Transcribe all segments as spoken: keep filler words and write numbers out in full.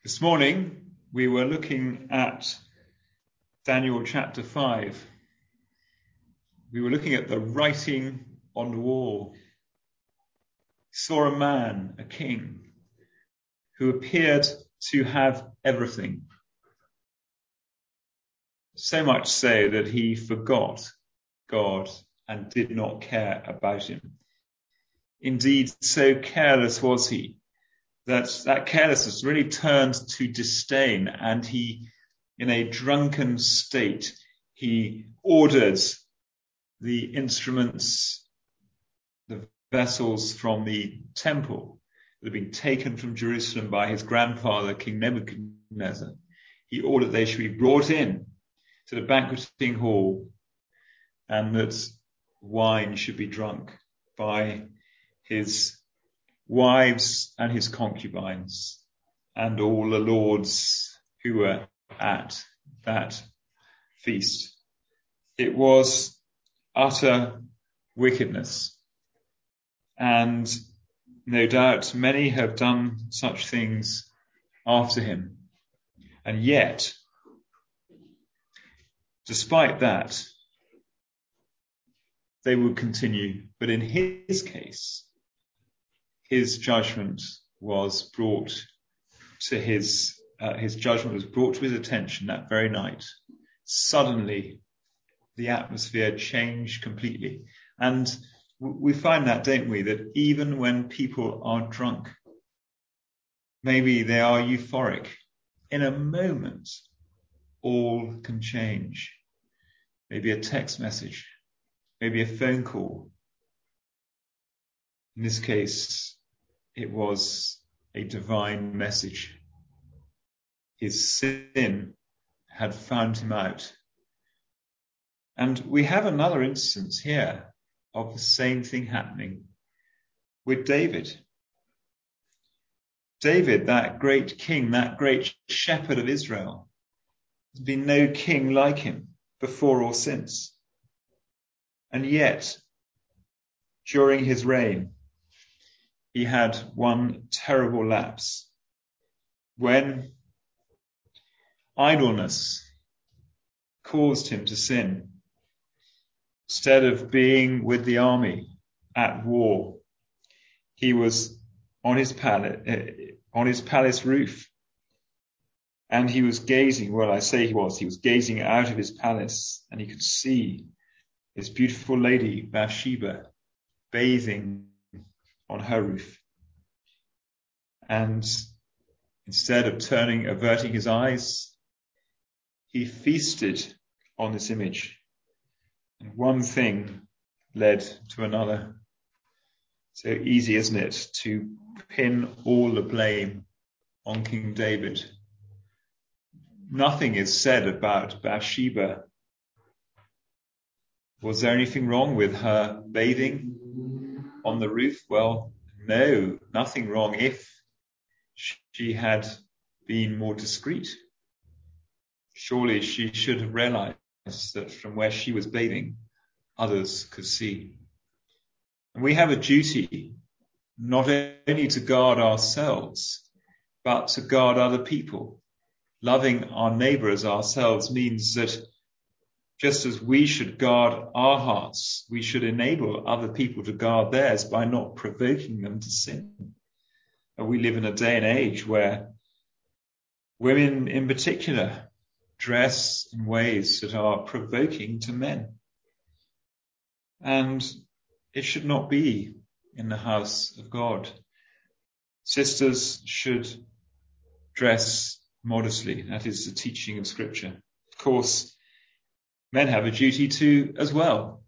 This morning we were looking at Daniel chapter five. We were looking at the writing on the wall. We saw a man, a king, who appeared to have everything. So much so that he forgot God and did not care about him. Indeed, so careless was he that that carelessness really turned to disdain, and he, in a drunken state, he ordered the instruments, the vessels from the temple that had been taken from Jerusalem by his grandfather, King Nebuchadnezzar. He ordered they should be brought in to the banqueting hall, and that wine should be drunk by his wives and his concubines and all the lords who were at that feast. It was utter wickedness, and no doubt many have done such things after him. And yet, despite that, they would continue. But in his case, his judgment was brought to his, uh, his judgment was brought to his attention that very night. Suddenly, the atmosphere changed completely. And we find that, don't we, that even when people are drunk, maybe they are euphoric, in a moment, all can change. Maybe a text message, maybe a phone call. In this case, it was a divine message. His sin had found him out. And we have another instance here of the same thing happening with David. David, that great king, that great shepherd of Israel, there's been no king like him before or since. And yet, during his reign, he had one terrible lapse when idleness caused him to sin. Instead of being with the army at war, he was on his palace, on his palace roof, and he was gazing. Well, I say he was. He was gazing out of his palace, and he could see this beautiful lady Bathsheba bathing on her roof. And instead of turning, averting his eyes, he feasted on this image. And one thing led to another. So easy, isn't it, to pin all the blame on King David. Nothing is said about Bathsheba. Was there anything wrong with her bathing on the roof? Well, no, nothing wrong if she had been more discreet. Surely she should have realized that from where she was bathing, others could see. And we have a duty not only to guard ourselves, but to guard other people. Loving our neighbor as ourselves means that just as we should guard our hearts, we should enable other people to guard theirs by not provoking them to sin. And we live in a day and age where women in particular dress in ways that are provoking to men. And it should not be in the house of God. Sisters should dress modestly. That is the teaching of Scripture. Of course, men have a duty to as well.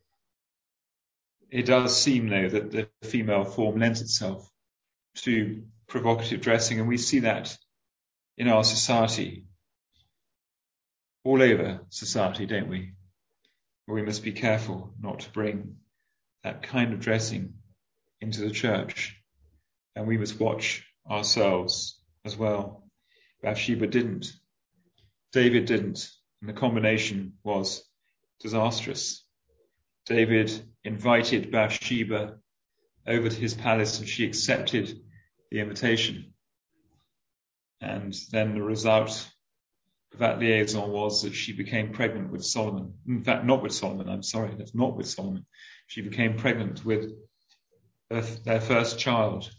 It does seem, though, that the female form lends itself to provocative dressing, and we see that in our society, all over society, don't we? We must be careful not to bring that kind of dressing into the church, and we must watch ourselves as well. Bathsheba didn't. David didn't. And the combination was disastrous. David invited Bathsheba over to his palace, and she accepted the invitation. And then the result of that liaison was that she became pregnant with Solomon. In fact, not with Solomon, I'm sorry, that's not with Solomon. She became pregnant with their, their first child.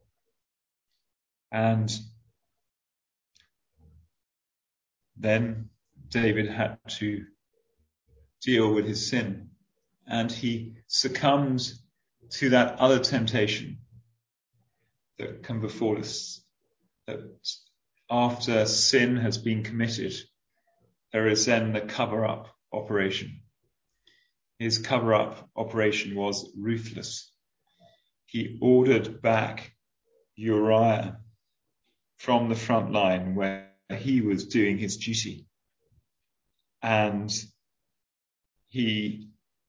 And then David had to deal with his sin, and he succumbed to that other temptation that can befall us, that after sin has been committed, there is then the cover-up operation. His cover-up operation was ruthless. He ordered back Uriah from the front line where he was doing his duty. And he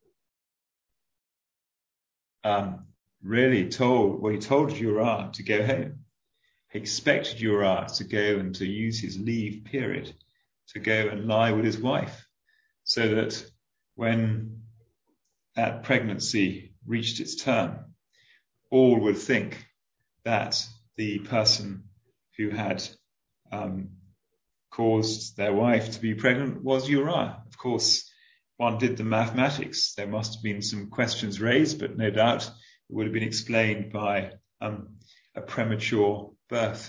um, really told, well, he told Uriah to go home. He expected Uriah to go and to use his leave period to go and lie with his wife, so that when that pregnancy reached its term, all would think that the person who had um, caused their wife to be pregnant was Uriah. Of course, one did the mathematics. There must have been some questions raised, but no doubt it would have been explained by um, a premature birth.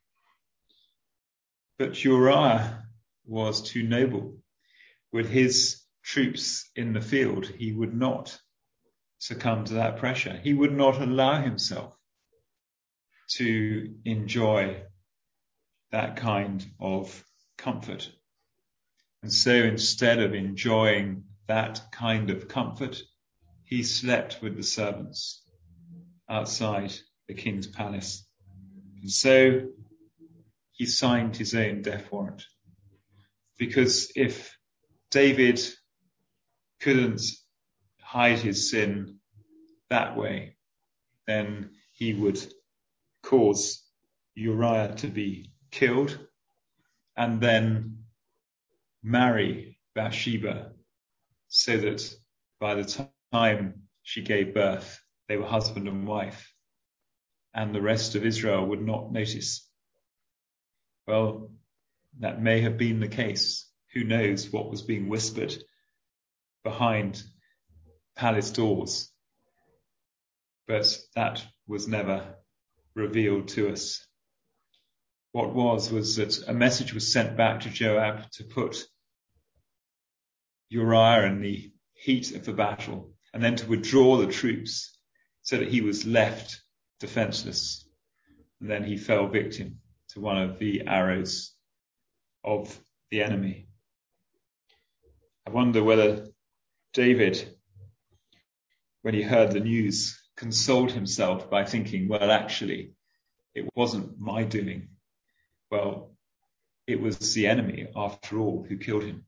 But Uriah was too noble. With his troops in the field, he would not succumb to that pressure. He would not allow himself to enjoy that kind of comfort. And so instead of enjoying that kind of comfort, he slept with the servants outside the king's palace. And so he signed his own death warrant. Because if David couldn't hide his sin that way, then he would cause Uriah to be killed and then marry Bathsheba, so that by the time she gave birth, they were husband and wife, and the rest of Israel would not notice. Well, that may have been the case. Who knows what was being whispered behind palace doors? But that was never revealed to us. What was, was that a message was sent back to Joab to put Uriah in the heat of the battle, and then to withdraw the troops so that he was left defenseless. And then he fell victim to one of the arrows of the enemy. I wonder whether David, when he heard the news, consoled himself by thinking, well, actually, it wasn't my doing. Well, it was the enemy, after all, who killed him.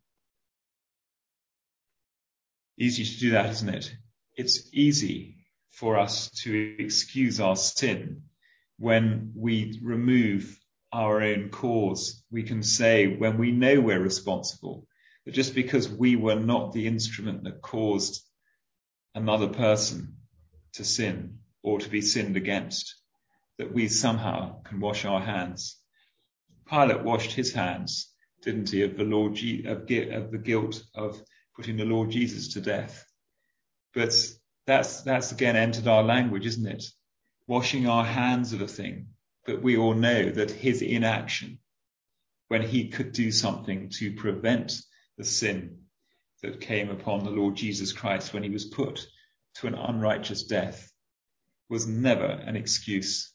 Easy to do that, isn't it? It's easy for us to excuse our sin when we remove our own cause. We can say, when we know we're responsible, that just because we were not the instrument that caused another person to sin or to be sinned against, that we somehow can wash our hands. Pilate washed his hands, didn't he, of the Lord Je- of, of the guilt of putting the Lord Jesus to death. But that's that's again entered our language, isn't it? Washing our hands of a thing. But we all know that his inaction, when he could do something to prevent the sin that came upon the Lord Jesus Christ when he was put to an unrighteous death, was never an excuse.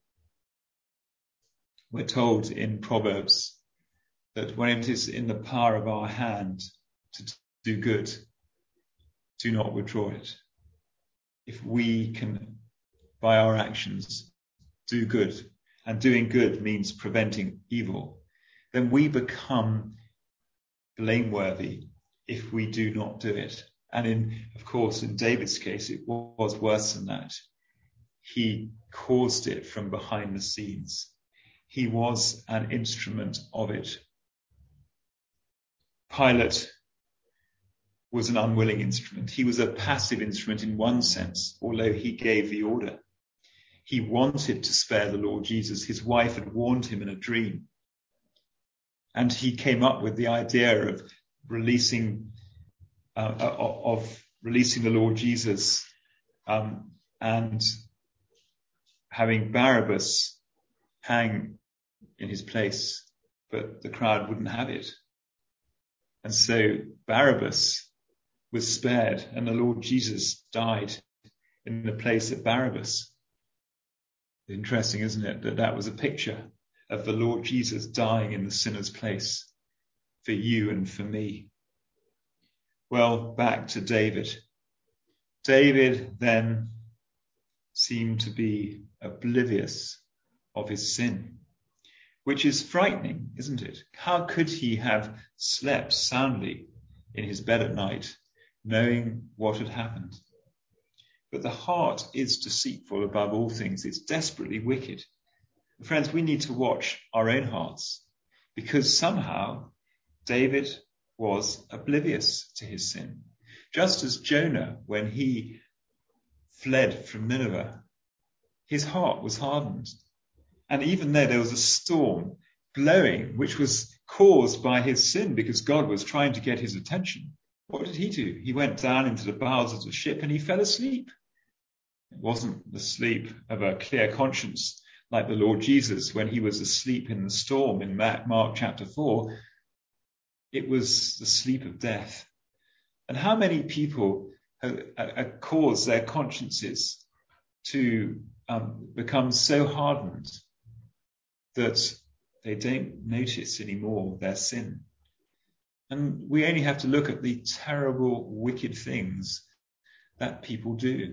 We're told in Proverbs that when it is in the power of our hand to do good, do not withdraw it. If we can, by our actions, do good, and doing good means preventing evil, then we become blameworthy if we do not do it. And in, of course, in David's case, it was worse than that. He caused it from behind the scenes. He was an instrument of it. Pilate was an unwilling instrument. He was a passive instrument in one sense, although he gave the order. he wanted to spare the Lord Jesus. His wife had warned him in a dream. And he came up with the idea of releasing, uh, of releasing the Lord Jesus, um, and having Barabbas hang in his place, but the crowd wouldn't have it. And so Barabbas was spared, and the Lord Jesus died in the place of Barabbas. Interesting, isn't it, that that was a picture of the Lord Jesus dying in the sinner's place for you and for me. Well, back to David. David then seemed to be oblivious of his sin, which is frightening, isn't it? How could he have slept soundly in his bed at night, knowing what had happened? But the heart is deceitful above all things. It's desperately wicked. Friends, we need to watch our own hearts, because somehow David was oblivious to his sin. Just as Jonah, when he fled from Nineveh, his heart was hardened. And even though there was a storm blowing, which was caused by his sin because God was trying to get his attention, what did he do? He went down into the bowels of the ship and he fell asleep. It wasn't the sleep of a clear conscience like the Lord Jesus when he was asleep in the storm in Mark chapter four. It was the sleep of death. And how many people have, have caused their consciences to um, become so hardened that they don't notice anymore their sin? And we only have to look at the terrible, wicked things that people do.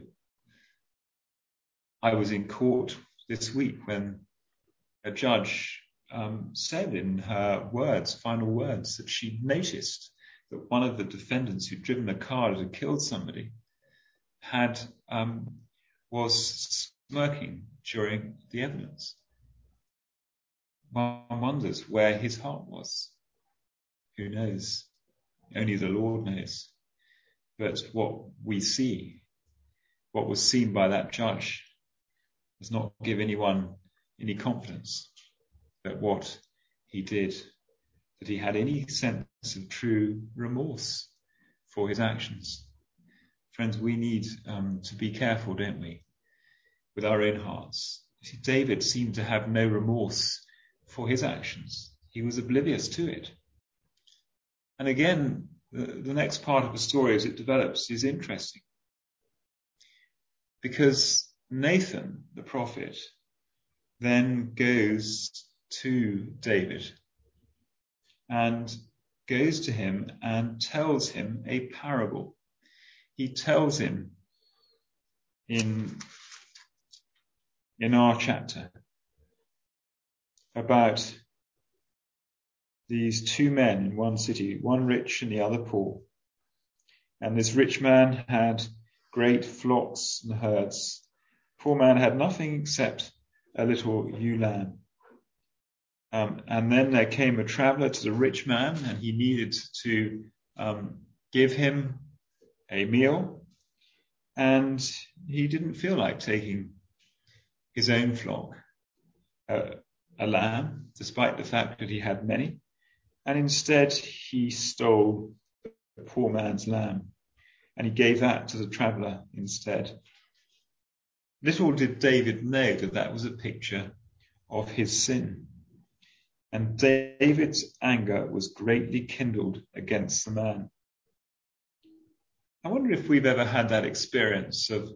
I was in court this week when a judge um, said in her words, final words, that she noticed that one of the defendants who'd driven a car that had killed somebody had um, was smirking during the evidence. One wonders where his heart was. Who knows? Only the Lord knows. But what we see, what was seen by that judge, does not give anyone any confidence that what he did, that he had any sense of true remorse for his actions. Friends, we need um, to be careful, don't we, with our own hearts. You see, David seemed to have no remorse for his actions. He was oblivious to it. And again, the, the next part of the story as it develops is interesting, because Nathan, the prophet, then goes to David and goes to him and tells him a parable. He tells him in, in our chapter about these two men in one city, one rich and the other poor. And this rich man had great flocks and herds. Poor man had nothing except a little ewe lamb. Um, and then there came a traveler to the rich man, and he needed to um, give him a meal. And he didn't feel like taking his own flock, uh, a lamb, despite the fact that he had many. And instead, he stole the poor man's lamb, and he gave that to the traveler instead. Little did David know that that was a picture of his sin. And David's anger was greatly kindled against the man. I wonder if we've ever had that experience of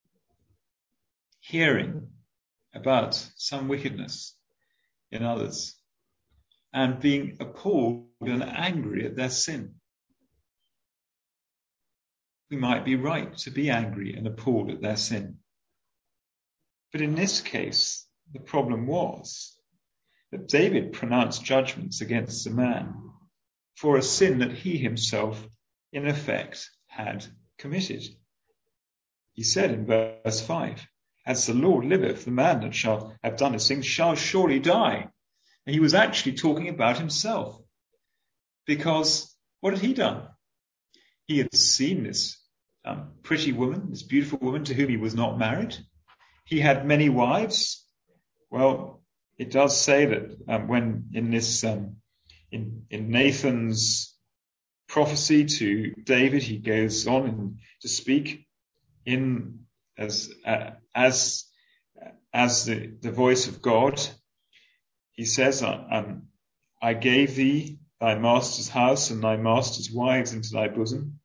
hearing about some wickedness in others and being appalled and angry at their sin. We might be right to be angry and appalled at their sin. But in this case, the problem was that David pronounced judgments against the man for a sin that he himself, in effect, had committed. He said in verse five, "As the Lord liveth, the man that shall have done this thing shall surely die." And he was actually talking about himself, because what had he done? He had seen this um, pretty woman, this beautiful woman to whom he was not married. he had many wives. Well, it does say that um, when in this um, in, in Nathan's prophecy to David, he goes on in, to speak in as uh, as as the, the voice of God. He says, um, I gave thee thy master's house and thy master's wives into thy bosom.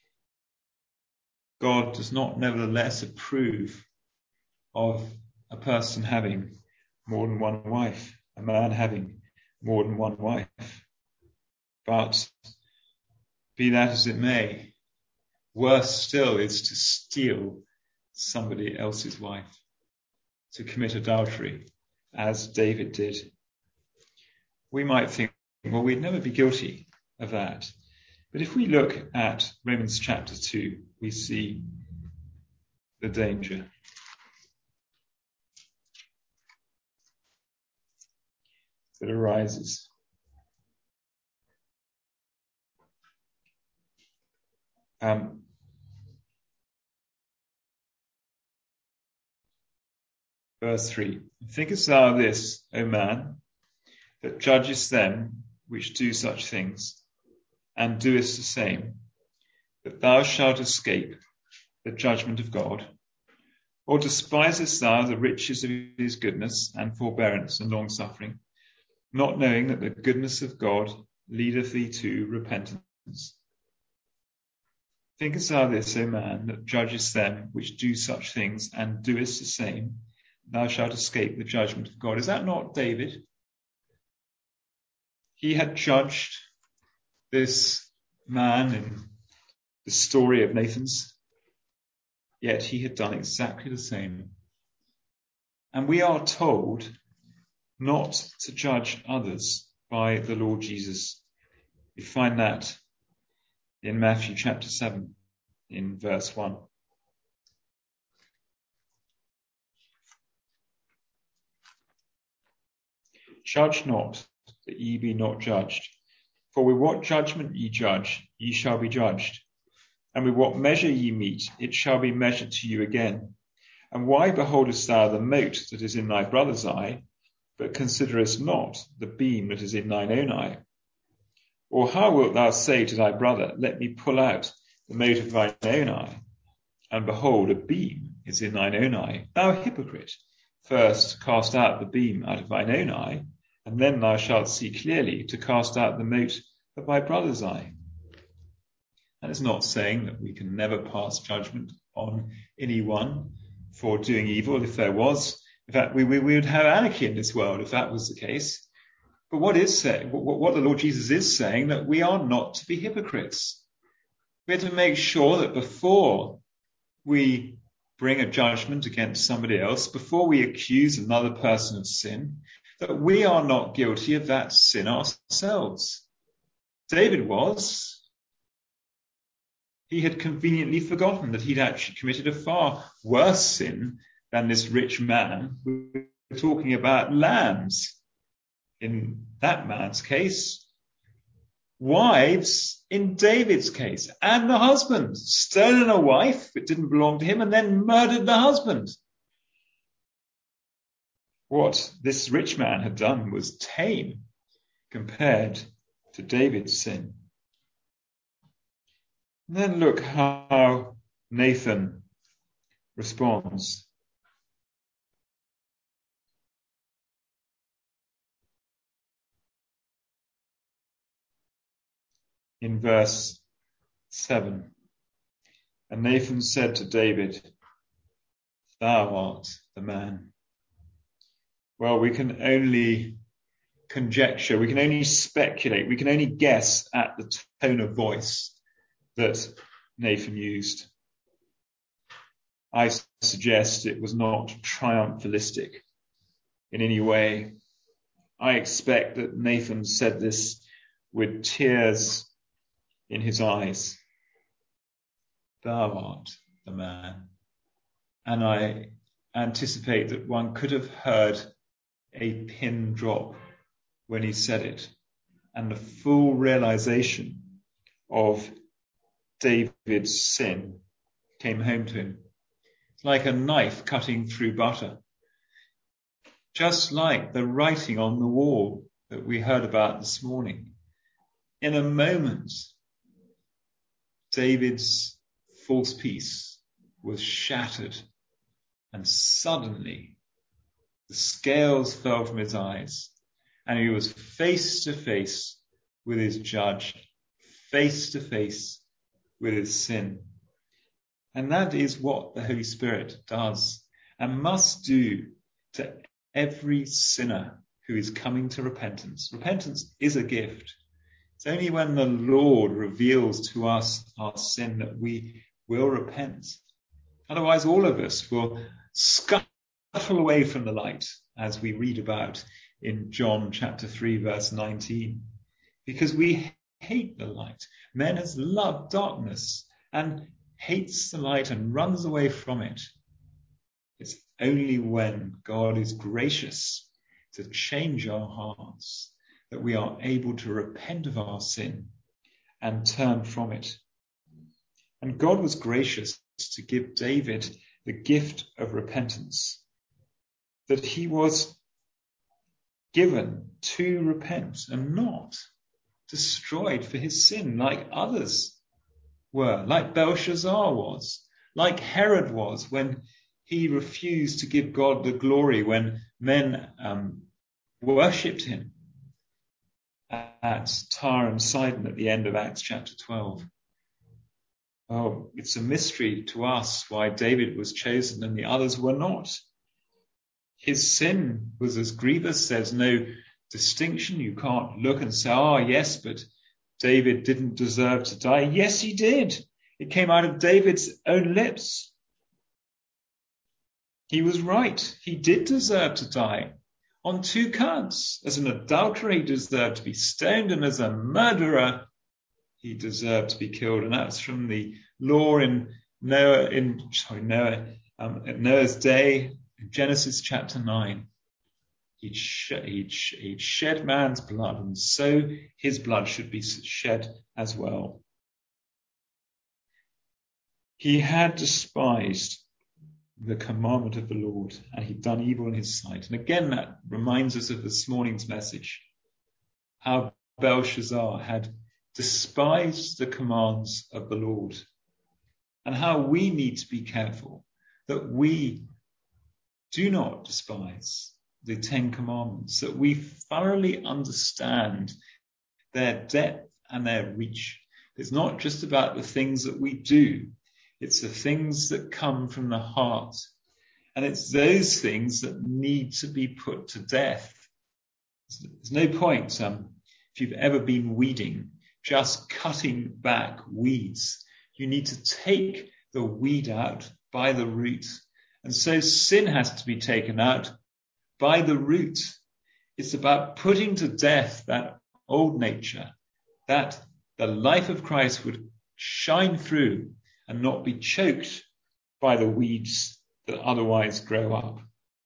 God does not nevertheless approve of a person having more than one wife, a man having more than one wife. But be that as it may, worse still is to steal somebody else's wife, to commit adultery, as David did. We might think, well, we'd never be guilty of that. But if we look at Romans chapter two, we see the danger. That arises. Um, verse three. Thinkest thou this, O man, that judgest them which do such things, and doest the same, that thou shalt escape the judgment of God? Or despisest thou the riches of his goodness and forbearance and long-suffering, not knowing that the goodness of God leadeth thee to repentance? Thinkest thou this, O man, that judgest them which do such things, and doest the same, thou shalt escape the judgment of God? Is that not David? He had judged this man in the story of Nathan's, yet he had done exactly the same. And we are told not to judge others by the Lord Jesus. We find that in Matthew chapter seven, in verse one. Judge not, that ye be not judged. For with what judgment ye judge, ye shall be judged. And with what measure ye meet, it shall be measured to you again. And why beholdest thou the mote that is in thy brother's eye, but considerest not the beam that is in thine own eye? Or how wilt thou say to thy brother, let me pull out the mote of thine own eye, and behold, a beam is in thine own eye? Thou hypocrite, first cast out the beam out of thine own eye, and then thou shalt see clearly to cast out the mote of thy brother's eye. That is not saying that we can never pass judgment on anyone for doing evil. If there was, in fact, we, we, we would have anarchy in this world if that was the case. But what is saying, what, what the Lord Jesus is saying, that we are not to be hypocrites. We are to make sure that before we bring a judgment against somebody else, before we accuse another person of sin, that we are not guilty of that sin ourselves. David was. He had conveniently forgotten that he'd actually committed a far worse sin than this rich man. We're talking about lambs. In that man's case, wives in David's case, and the husband, stolen a wife that didn't belong to him and then murdered the husband. What this rich man had done was tame compared to David's sin. And then look how Nathan responds. In verse seven, and Nathan said to David, thou art the man. Well, we can only conjecture, we can only speculate, we can only guess at the tone of voice that Nathan used. I suggest it was not triumphalistic in any way. I expect that Nathan said this with tears in his eyes. Thou art the man. And I anticipate that one could have heard a pin drop when he said it, and the full realization of David's sin came home to him. like a knife cutting through butter. Just like the writing on the wall that we heard about this morning. In a moment, David's false peace was shattered, and suddenly the scales fell from his eyes, and he was face to face with his judge, face to face with his sin. And that is what the Holy Spirit does and must do to every sinner who is coming to repentance. Repentance is a gift. It's only when the Lord reveals to us our sin that we will repent. Otherwise, all of us will scuttle away from the light, as we read about in John chapter three, verse nineteen, because we hate the light. Man has loved darkness and hates the light and runs away from it. It's only when God is gracious to change our hearts that we are able to repent of our sin and turn from it. And God was gracious to give David the gift of repentance, that he was given to repent and not destroyed for his sin like others were, like Belshazzar was, like Herod was when he refused to give God the glory when men um, worshipped him at Tyre and Sidon at the end of Acts chapter twelve. Oh, it's a mystery to us why David was chosen and the others were not. His sin was as grievous. There's no distinction. You can't look and say, oh, yes, but David didn't deserve to die. Yes, he did. It came out of David's own lips. He was right. He did deserve to die on two counts. As an adulterer, he deserved to be stoned, and as a murderer, he deserved to be killed. And that's from the law in Noah, in sorry, Noah, um, at Noah's day, in Genesis chapter nine. He'd, sh- he'd, sh- he'd shed man's blood, and so his blood should be shed as well. He had despised the commandment of the Lord, and he'd done evil in his sight. And again, that reminds us of this morning's message, how Belshazzar had despised the commands of the Lord, and how we need to be careful that we do not despise the Ten Commandments, that we thoroughly understand their depth and their reach. It's not just about the things that we do. It's the things that come from the heart. And it's those things that need to be put to death. There's no point, um, if you've ever been weeding, just cutting back weeds. You need to take the weed out by the root. And so sin has to be taken out by the root. It's about putting to death that old nature, that the life of Christ would shine through and not be choked by the weeds that otherwise grow up.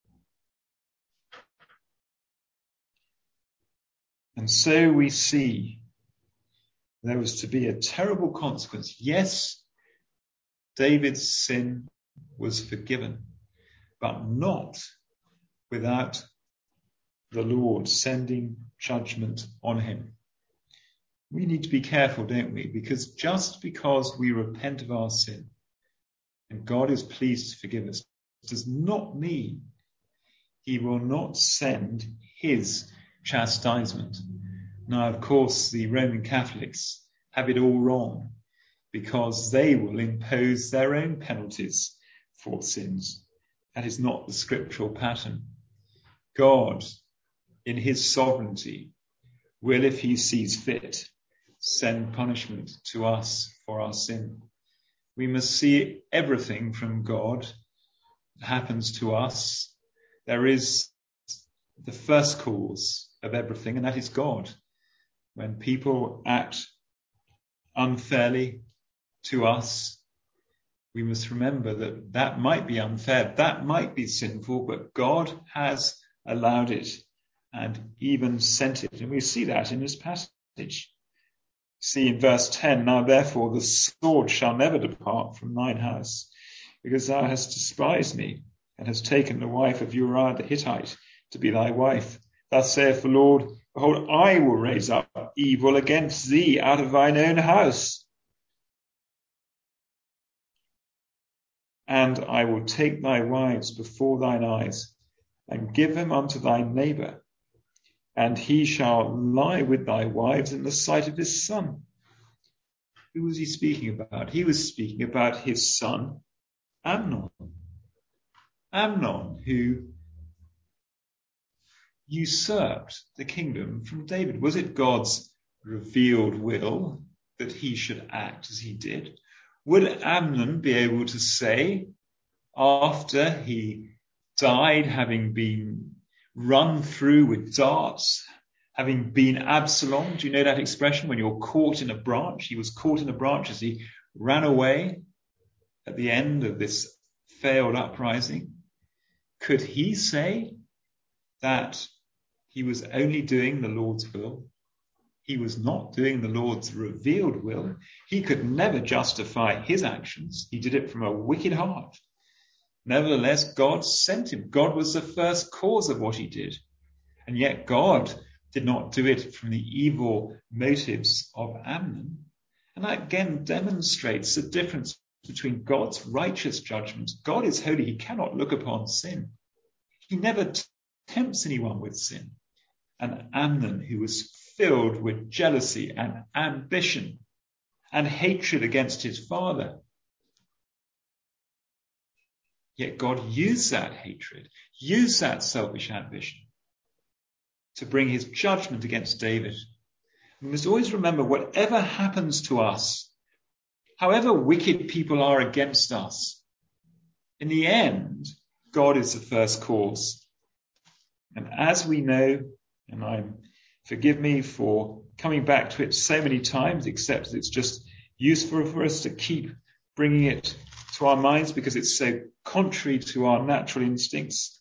And so we see there was to be a terrible consequence. Yes, David's sin was forgiven, but not without the Lord sending judgment on him. We need to be careful, don't we? Because just because we repent of our sin and God is pleased to forgive us does not mean he will not send his chastisement. Now, of course, the Roman Catholics have it all wrong because they will impose their own penalties for sins. That is not the scriptural pattern. God, in his sovereignty, will, if he sees fit, send punishment to us for our sin. We must see everything from God that happens to us. There is the first cause of everything, and that is God. When people act unfairly to us, we must remember that that might be unfair, that might be sinful, but God has allowed it and even sent it. And we see that in this passage. See in verse ten, now therefore the sword shall never depart from thine house, because thou hast despised me, and hast taken the wife of Uriah the Hittite to be thy wife. Thus saith the Lord, behold, I will raise up evil against thee out of thine own house, and I will take thy wives before thine eyes, and give them unto thy neighbour, and he shall lie with thy wives in the sight of his son. Who was he speaking about? He was speaking about his son, Amnon. Amnon, who usurped the kingdom from David. Was it God's revealed will that he should act as he did? Would Amnon be able to say, after he died, having been run through with darts, having been Absalom? Do you know that expression? When you're caught in a branch, he was caught in a branch as he ran away at the end of this failed uprising. Could he say that he was only doing the Lord's will? He was not doing the Lord's revealed will. He could never justify his actions. He did it from a wicked heart. Nevertheless, God sent him. God was the first cause of what he did. And yet God did not do it from the evil motives of Amnon. And that again demonstrates the difference between God's righteous judgment. God is holy. He cannot look upon sin. He never t- tempts anyone with sin. And Amnon, who was filled with jealousy and ambition and hatred against his father. Yet God used that hatred, used that selfish ambition to bring his judgment against David. We must always remember, whatever happens to us, however wicked people are against us, in the end, God is the first cause. And as we know, and I'm forgive me for coming back to it so many times, except it's just useful for us to keep bringing it to our minds because it's so contrary to our natural instincts,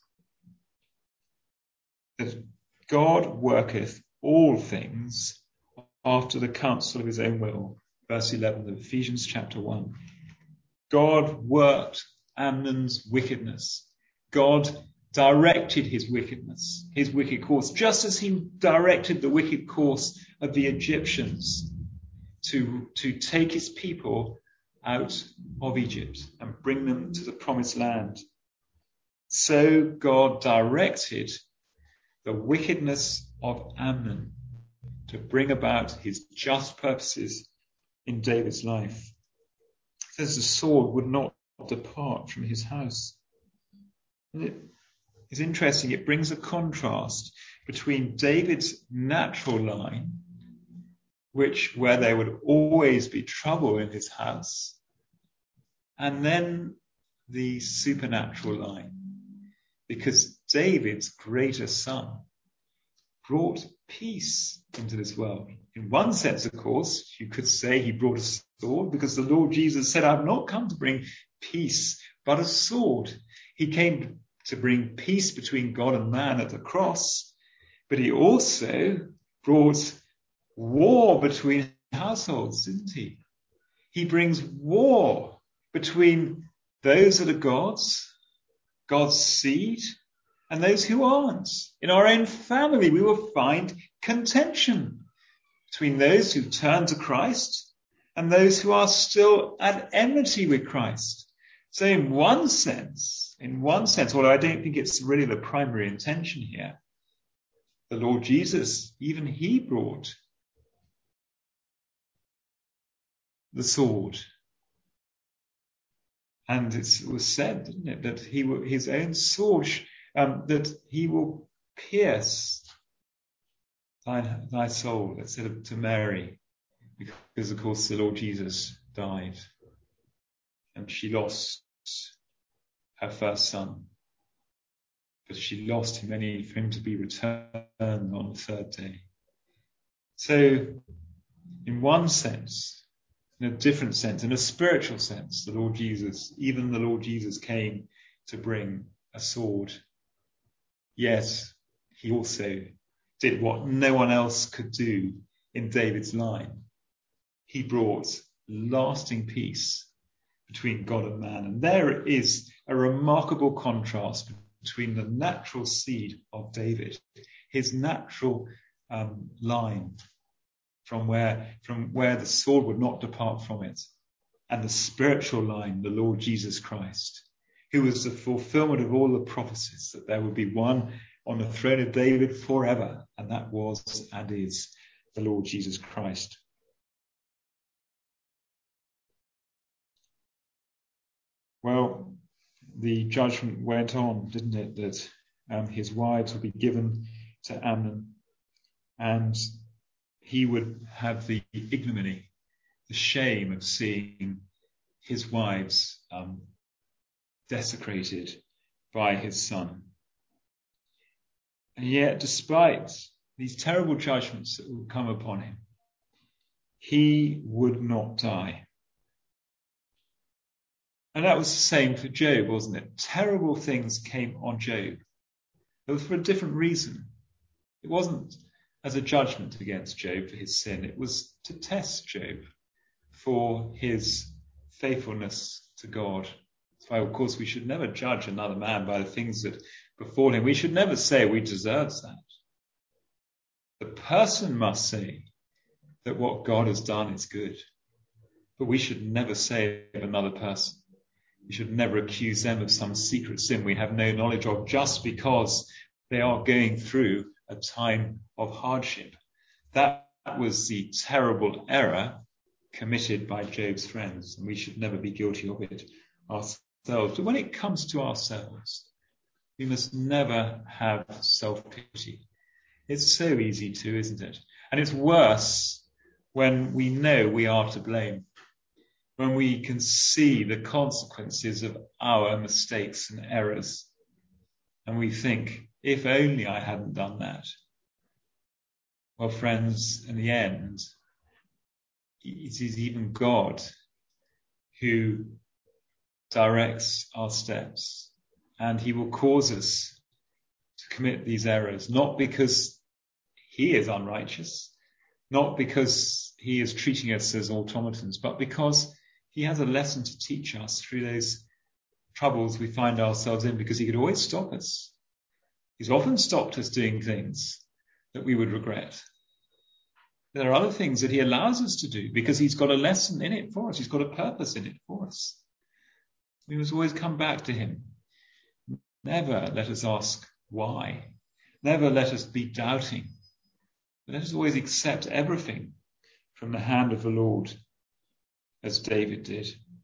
that God worketh all things after the counsel of his own will. Verse eleven of Ephesians chapter one. God worked Amnon's wickedness. God directed his wickedness, his wicked course, just as he directed the wicked course of the Egyptians to, to take his people out of Egypt and bring them to the promised land. So God directed the wickedness of Amnon to bring about his just purposes in David's life. It says the sword would not depart from his house. And it is interesting, it brings a contrast between David's natural line, which where there would always be trouble in his house, and then the supernatural line, because David's greater son brought peace into this world. In one sense, of course, you could say he brought a sword, because the Lord Jesus said, I've not come to bring peace, but a sword. He came to bring peace between God and man at the cross, but he also brought war between households, didn't he? He brings war between those that are God's, God's seed, and those who aren't. In our own family, we will find contention between those who turn to Christ and those who are still at enmity with Christ. So in one sense, in one sense, although I don't think it's really the primary intention here, the Lord Jesus, even he brought the sword. And it was said, didn't it, that he will, his own sword, um, that he will pierce thy, thy soul, it said to Mary, because of course the Lord Jesus died and she lost her first son. But she lost him only for him to be returned on the third day. So, in one sense, in a different sense, in a spiritual sense, the Lord Jesus, even the Lord Jesus came to bring a sword. Yes, he also did what no one else could do in David's line. He brought lasting peace between God and man. And there is a remarkable contrast between the natural seed of David, his natural um, line from where, from where the sword would not depart from it, and the spiritual line, the Lord Jesus Christ, who was the fulfillment of all the prophecies that there would be one on the throne of David forever, and that was and is the Lord Jesus Christ. Well, the judgment went on, didn't it, that um, his wives would be given to Amnon, and he would have the ignominy, the shame of seeing his wives um, desecrated by his son. And yet, despite these terrible judgments that would come upon him, he would not die. And that was the same for Job, wasn't it? Terrible things came on Job. It was for a different reason. It wasn't as a judgment against Job for his sin. It was to test Job for his faithfulness to God. That's why, of course, we should never judge another man by the things that befall him. We should never say we deserve that. The person must say that what God has done is good. But we should never say of another person. We should never accuse them of some secret sin we have no knowledge of just because they are going through a time of hardship. That was the terrible error committed by Job's friends, and we should never be guilty of it ourselves. But when it comes to ourselves, we must never have self-pity. It's so easy to, isn't it? And it's worse when we know we are to blame, when we can see the consequences of our mistakes and errors, and we think, if only I hadn't done that. Well, friends, in the end, it is even God who directs our steps, and he will cause us to commit these errors, not because he is unrighteous, not because he is treating us as automatons, but because he has a lesson to teach us through those troubles we find ourselves in, because he could always stop us. He's often stopped us doing things that we would regret. There are other things that he allows us to do because he's got a lesson in it for us. He's got a purpose in it for us. We must always come back to him. Never let us ask why. Never let us be doubting. Let us always accept everything from the hand of the Lord, as David did.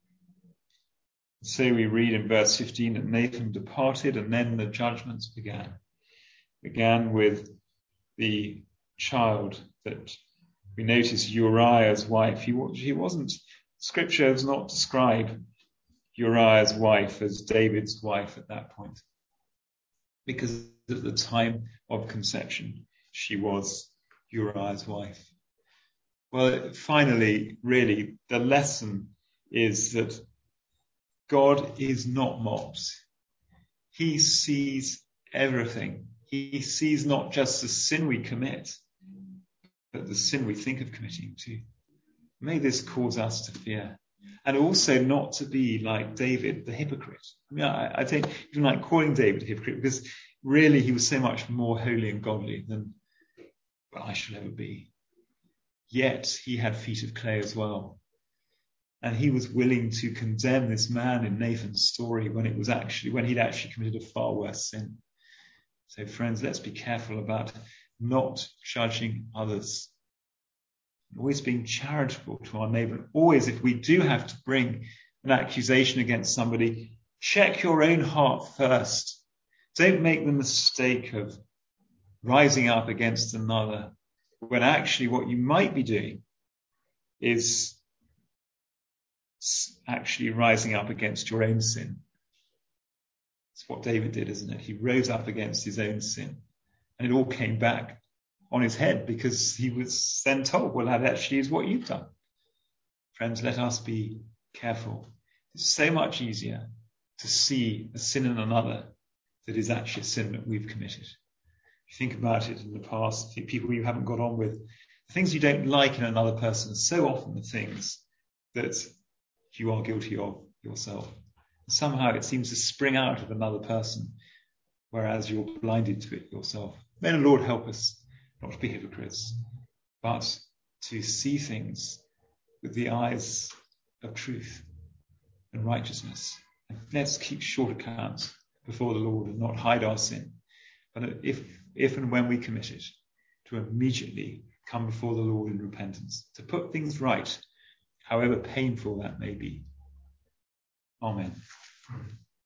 So we read in verse fifteen that Nathan departed, and then the judgments began. Began with the child that we notice Uriah's wife. He, he wasn't, Scripture does not describe Uriah's wife as David's wife at that point, because at the time of conception, she was Uriah's wife. Well, finally, really, the lesson is that God is not mocked. He sees everything. He sees not just the sin we commit, but the sin we think of committing too. May this cause us to fear, and also not to be like David, the hypocrite. I mean, I, I don't even like calling David a hypocrite, because really he was so much more holy and godly than well, I shall ever be. Yet he had feet of clay as well. And he was willing to condemn this man in Nathan's story when it was actually, when he'd actually committed a far worse sin. So friends, let's be careful about not judging others. Always being charitable to our neighbour. Always, if we do have to bring an accusation against somebody, check your own heart first. Don't make the mistake of rising up against another, when actually what you might be doing is actually rising up against your own sin. It's what David did, isn't it? He rose up against his own sin, and it all came back on his head, because he was then told, well, that actually is what you've done. Friends, let us be careful. It's so much easier to see a sin in another that is actually a sin that we've committed. If you think about it in the past, the people you haven't got on with, the things you don't like in another person are so often the things that you are guilty of yourself. Somehow it seems to spring out of another person, whereas you're blinded to it yourself. May the Lord help us not to be hypocrites, but to see things with the eyes of truth and righteousness. And let's keep short accounts before the Lord and not hide our sin. But if, if and when we commit it, to immediately come before the Lord in repentance, to put things right, however painful that may be. Amen.